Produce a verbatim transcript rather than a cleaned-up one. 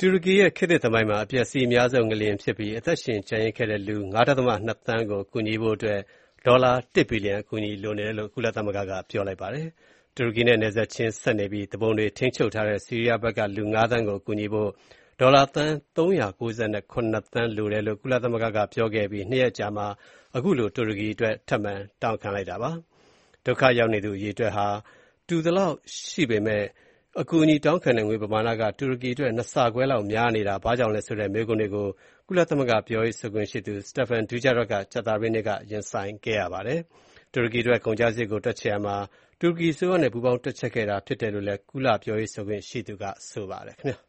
တူရကီရဲ့ခေတ်သစ်သမိုင်းမှာအပျက်အစီးအများဆုံးငလျင်ဖြစ်ပြီးအသက်ရှင်ကျန်ရစ်ခဲ့တဲ့လူ ၅.၂ သန်းကိုကူညီဖို့အတွက်ဒေါ်လာ တစ်ဘီလီယံအကူအညီလိုနေတယ်လို့ကုလသမဂ္ဂကပြောလိုက်ပါတယ်။ တူရကီနဲ့နယ်စပ်ချင်းစပ်နေပြီးသူပုန်တွေထိန်းချုပ်ထားတဲ့ဆီးရီးယားဘက်ကလူ ၅ သန်းကိုကူညီဖို့ဒေါ်လာသန်း ၃၉၇ သန်းလိုတယ်လို့ကုလသမဂ္ဂကပြောခဲ့ပြီးနှစ်ရက်အကြာမှာအခုလိုတူရကီအတွက်ထပ်မံတောင်းခံလိုက်တာပါ။ ဒုက္ခရောက်နေသူအရေအတွက်ဟာတူသလောက်ရှိပေမဲ့အကူအညီတောင်းခံတဲ့ငွေပမာဏကတူရကီအတွက် နှစ်ဆခွဲလောက်များနေတာဘာကြောင့်လဲဆိုတဲ့မေးခွန်းတွေကိုကုလသမဂ္ဂပြောရေးဆိုခွင့်ရှိသူ Stéphane Dujarric ကကြာသပတေးနေ့ကရင်ဆိုင်ခဲ့ရပါတယ်။ တူရကီအတွက်ကုန်ကျစရိတ်ကိုတွက်ချက်ရာမှာတူရကီအစိုးရနဲ့ပူးပေါင်းတွက်ချက်ခဲ့တာဖြစ်တယ်လို့လည်းကုလပြောရေးဆိုခွင့်ရှိသူကဆိုပါတယ်။